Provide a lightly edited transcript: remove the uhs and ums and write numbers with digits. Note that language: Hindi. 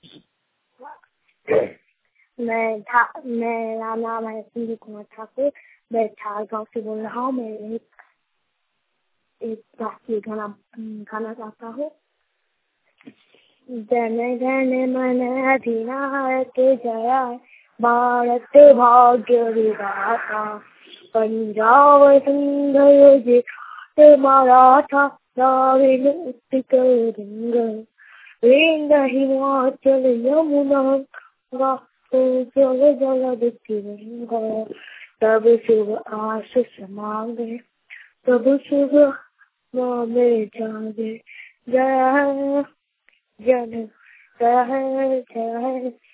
मेरा नाम है संजय कुमार ठाकुर। मैं झारगांव से बोल रहा हूँ। मैं एक राष्ट्रीय गाना गाता हूँ। जन गण मन अधिनायक जय भारत भाग्य विधाता, पंजाब सिंध गुजरात मराठा द्राविड़ उत्कल गंगा, विंध्य हिमाचल यमुना जल जल तिरंगा। तब शुभ आशीष मांगे, तब शुभ नामे जागे। जय जन जय जय